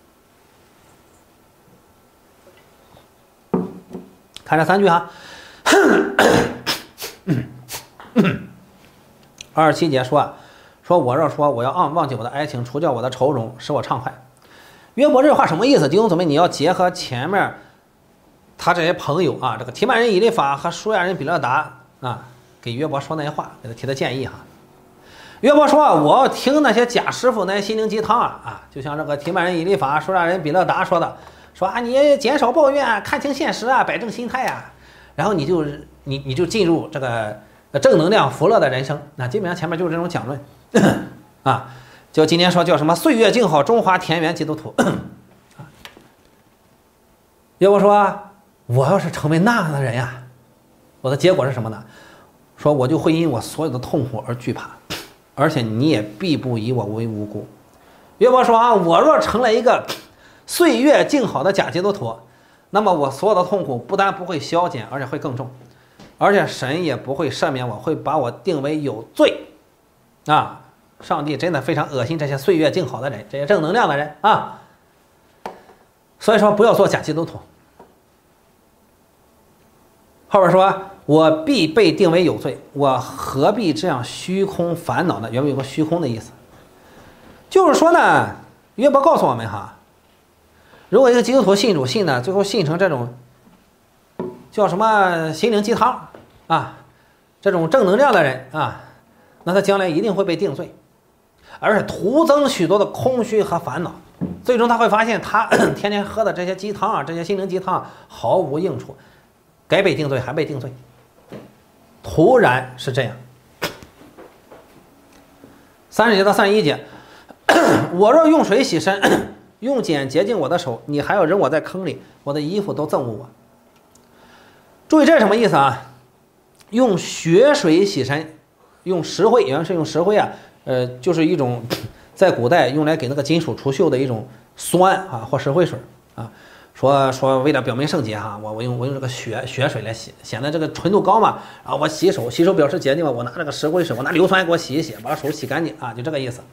呢？看这3句哈。27节说我若说我要忘记我的哀情，除掉我的愁容，使我畅快。约伯这话什么意思？弟兄姊妹，你要结合前面他这些朋友啊，这个提曼人以利法和舒亚人比勒达啊，给约伯说那些话，给他提的建议哈。约伯说我要听那些假师傅那些心灵鸡汤啊，就像这个提曼人以利法、舒亚人比勒达说的，说啊你减少抱怨，看清现实啊，摆正心态啊，然后你就进入这个正能量福乐的人生。那基本上前面就是这种讲论啊，就今天说叫什么岁月静好，中华田园基督徒。约伯说我要是成为那样的人呀，我的结果是什么呢？说我就会因我所有的痛苦而惧怕，而且你也必不以我为无辜。约伯说我若成了一个岁月静好的假基督徒，那么我所有的痛苦不但不会消减，而且会更重，而且神也不会赦免我，会把我定为有罪啊！上帝真的非常恶心这些岁月静好的人，这些正能量的人啊！所以说不要做假基督徒。后边说我必被定为有罪，我何必这样虚空烦恼呢？原本有个虚空的意思，就是说呢，约伯告诉我们哈，如果一个基督徒信主信呢，最后信成这种叫什么心灵鸡汤啊，这种正能量的人啊，那他将来一定会被定罪，而且徒增许多的空虚和烦恼，最终他会发现他天天喝的这些鸡汤啊，这些心灵鸡汤毫无用处，该被定罪还被定罪，突然是这样。30节到31节，我若用水洗身，用碱洁净我的手，你还要扔我在坑里，我的衣服都憎恶我。注意这是什么意思啊？用血水洗身，用石灰，原来是用石灰啊，就是一种在古代用来给那个金属除锈的一种酸啊或石灰水啊。 说为了表明圣洁哈，我用这个血水来洗，显得这个纯度高嘛。然后我洗手表示洁净嘛，我拿这个石灰水，我拿硫酸给我洗一洗，把手洗干净啊，就这个意思。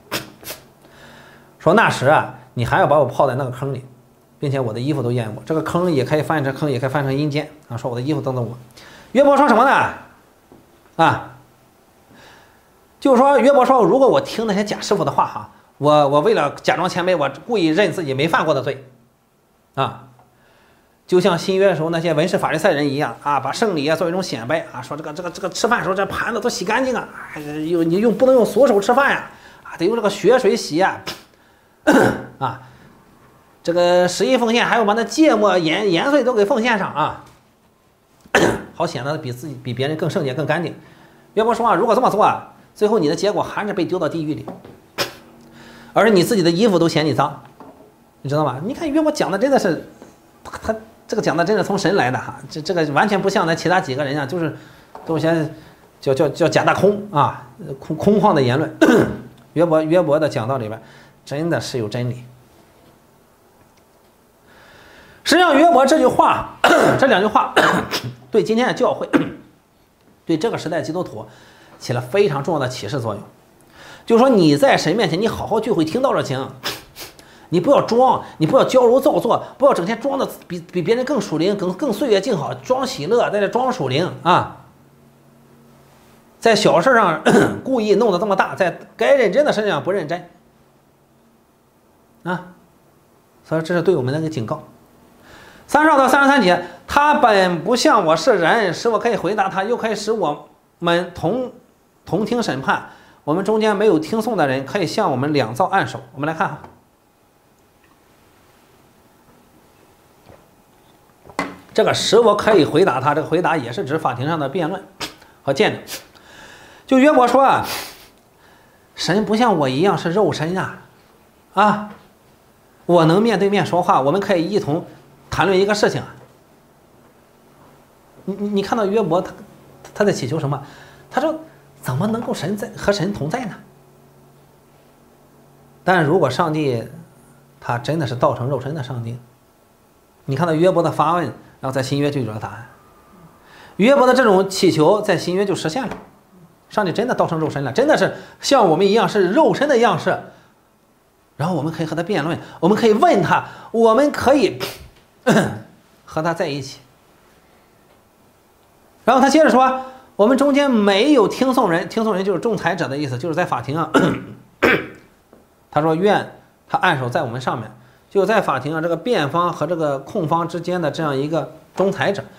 说那时啊，你还要把我泡在那个坑里，并且我的衣服都淹没。这个坑也可以翻译成坑，也可以翻译成阴间啊。说我的衣服等等我。约伯说什么呢？啊，就是说约伯说，如果我听那些假师傅的话哈，我为了假装谦卑，我故意认自己没犯过的罪。啊，就像新约的时候那些文士法利赛人一样啊，把圣礼啊作为一种显摆啊，说这个吃饭的时候这盘子都洗干净啊，你不能用左手吃饭呀，啊，得用这个血水洗呀，啊，这个十一奉献还要把那芥末盐碎都给奉献上啊，好显得比别人更圣洁更干净。约伯说啊，如果这么做啊，最后你的结果还是被丢到地狱里，而且你自己的衣服都嫌你脏。你知道吗？你看约伯讲的真的是，他这个讲的真的从神来的哈，这个完全不像咱其他几个人啊，就是都先叫假大空啊，空旷的言论。约伯的讲道里边真的是有真理。实际上约伯这句话，这两句话对今天的教会，对这个时代基督徒起了非常重要的启示作用。就是说你在神面前，你好好聚会听道就行。你不要装，你不要矫揉造作，不要整天装的比别人更属灵，更岁月静好，装喜乐，在这装属灵啊，在小事上故意弄得这么大，在该认真的事上不认真啊，所以这是对我们的一个警告。32到33节，他本不像我是人，使我可以回答他，又可以使我们同听审判，我们中间没有听讼的人，可以向我们两造按手。我们来看。这个使我可以回答他，这个回答也是指法庭上的辩论和见证。就约伯说啊，神不像我一样是肉身啊，我能面对面说话，我们可以一同谈论一个事情。你看到约伯他在祈求什么？他说怎么能够和神同在呢？但如果上帝他真的是道成肉身的上帝，你看到约伯的发问，然后在新约就有了答案。约伯的这种祈求在新约就实现了，上帝真的道成肉身了，真的是像我们一样是肉身的样式。然后我们可以和他辩论，我们可以问他，我们可以和他在一起。然后他接着说，我们中间没有听讼人，听讼人就是仲裁者的意思，就是在法庭啊。他说愿他按手在我们上面，就在法庭上这个辩方和这个控方之间的这样一个仲裁者。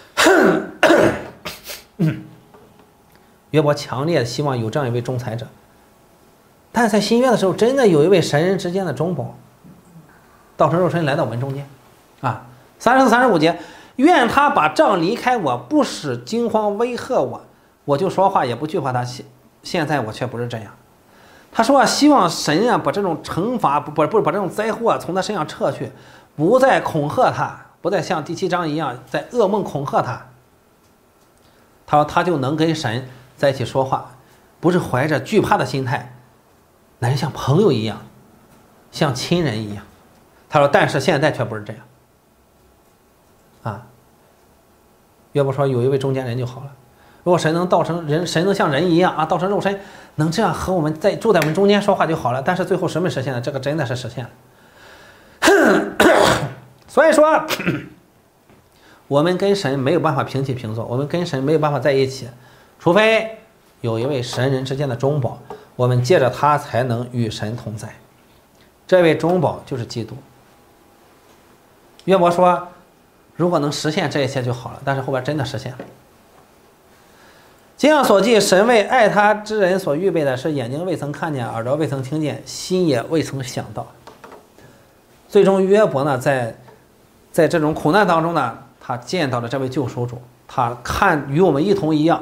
约伯强烈的希望有这样一位仲裁者，但是在新约的时候，真的有一位神人之间的中保，道成肉身来到我们中间啊。34、35节，愿他把杖离开我，不使惊慌威吓我，我就说话也不惧怕他。现在我却不是这样。他说啊，希望神啊把这种惩罚不把这种灾祸从他身上撤去，不再恐吓他，不再像第7章一样在噩梦恐吓他。他说他就能跟神在一起说话，不是怀着惧怕的心态，乃是像朋友一样，像亲人一样。他说但是现在却不是这样啊。约伯说有一位中间人就好了。如果神能道成人，神能像人一样啊，道成肉身，能这样和我们住在我们中间说话就好了。但是最后什么实现了？这个真的是实现了。所以说，我们跟神没有办法平起平坐，我们跟神没有办法在一起，除非有一位神人之间的中保，我们借着他才能与神同在。这位中保就是基督。约伯说，如果能实现这一切就好了，但是后边真的实现了。经上所记，神为爱他之人所预备的是眼睛未曾看见，耳朵未曾听见，心也未曾想到。最终约伯呢，在这种苦难当中呢，他见到了这位救赎主，他与我们一同一样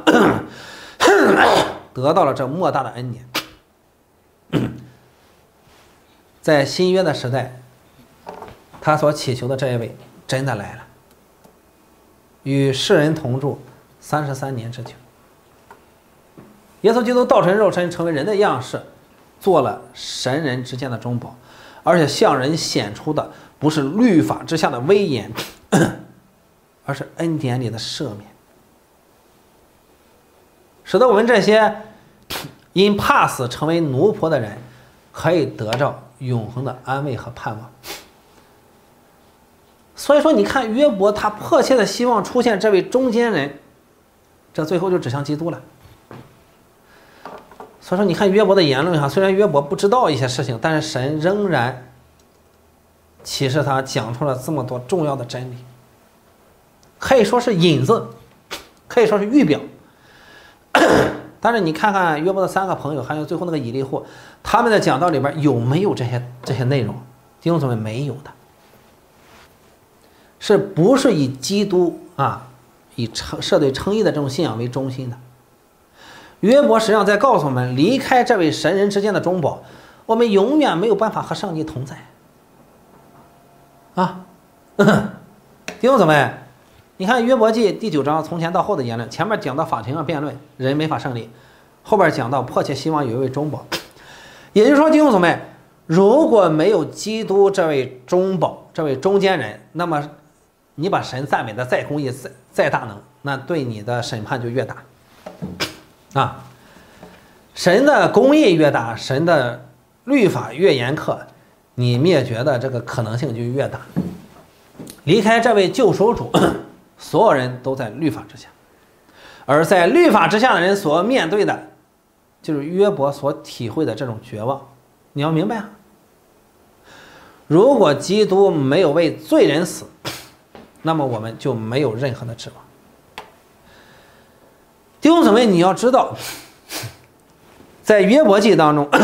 得到了这莫大的恩典。在新约的时代，他所祈求的这一位真的来了，与世人同住33年之久。耶稣基督道成肉身，成为人的样式，做了神人之间的中保， 而且向人显出的不是律法之下的威严，而是恩典里的赦免，使得我们这些因怕死成为奴仆的人，可以得着永恒的安慰和盼望。所以说，你看约伯他迫切的希望出现这位中间人，这最后就指向基督了。所以说，你看约伯的言论哈，虽然约伯不知道一些事情，但是神仍然启示他讲出了这么多重要的真理，可以说是引子，可以说是预表。但是你看看约伯的3个朋友，还有最后那个以利户，他们的讲道里边有没有这些内容？弟兄姊妹，没有的。是不是以基督以社对称义的这种信仰为中心的？约伯实际上在告诉我们，离开这位神人之间的中保，我们永远没有办法和上帝同在弟兄姊妹，你看约伯记第9章从前到后的言论，前面讲到法庭上辩论，人没法胜利，后边讲到迫切希望有一位中保。也就是说，弟兄姊妹，如果没有基督这位中保，这位中间人，那么你把神赞美的再公义再大能，那对你的审判就越大神的公义越大，神的律法越严苛，你灭绝的这个可能性就越大。离开这位救赎主，所有人都在律法之下，而在律法之下的人所面对的就是约伯所体会的这种绝望。你要明白如果基督没有为罪人死，那么我们就没有任何的指望。弟兄姊妹，你要知道，在约伯记当中，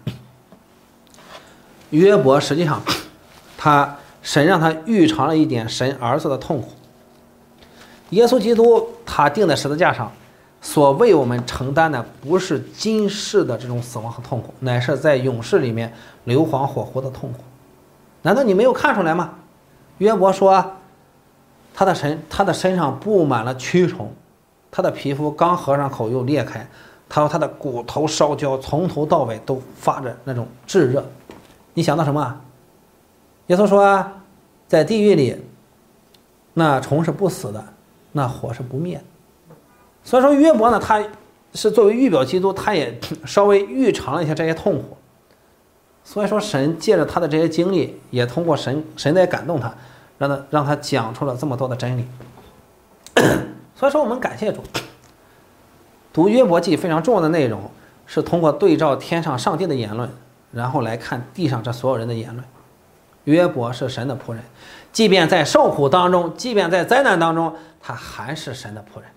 约伯实际上神让他预尝了一点神儿子的痛苦。耶稣基督他钉在十字架上所为我们承担的不是今世的这种死亡和痛苦，乃是在永世里面硫磺火湖的痛苦。难道你没有看出来吗？约伯说他的身上布满了蛆虫，他的皮肤刚合上口又裂开，他说他的骨头烧焦，从头到尾都发着那种炙热。你想到什么？耶稣说在地狱里那虫是不死的，那火是不灭的。所以说约伯呢，他是作为预表基督，他也稍微预尝了一下这些痛苦。所以说神借着他的这些经历，也通过神在感动他，让他讲出了这么多的真理。所以说我们感谢主，读约伯记非常重要的内容是通过对照天上上帝的言论，然后来看地上这所有人的言论。约伯是神的仆人，即便在受苦当中，即便在灾难当中，他还是神的仆人。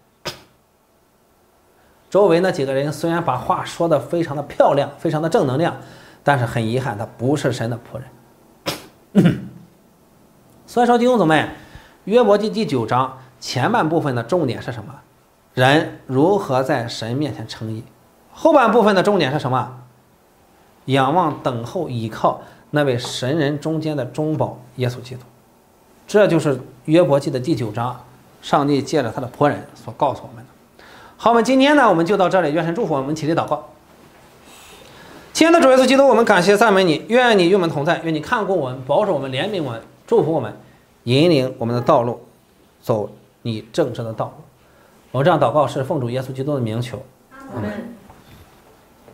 周围那几个人虽然把话说得非常的漂亮，非常的正能量，但是很遗憾，他不是神的仆人。所以说弟兄姊妹，约伯记第9章前半部分的重点是什么？人如何在神面前称义。后半部分的重点是什么？仰望等候倚靠那位神人中间的中保耶稣基督。这就是约伯记的第9章，上帝借着他的仆人所告诉我们的。好，我们今天呢，我们就到这里，愿神祝福我们，起立祷告。亲爱的主耶稣基督，我们感谢赞美你，愿你与我们同在，愿你看顾我们，保守我们，怜悯我们，祝福我们，引领我们的道路，走你正直的道路。我这样祷告是奉主耶稣基督的名求，阿们。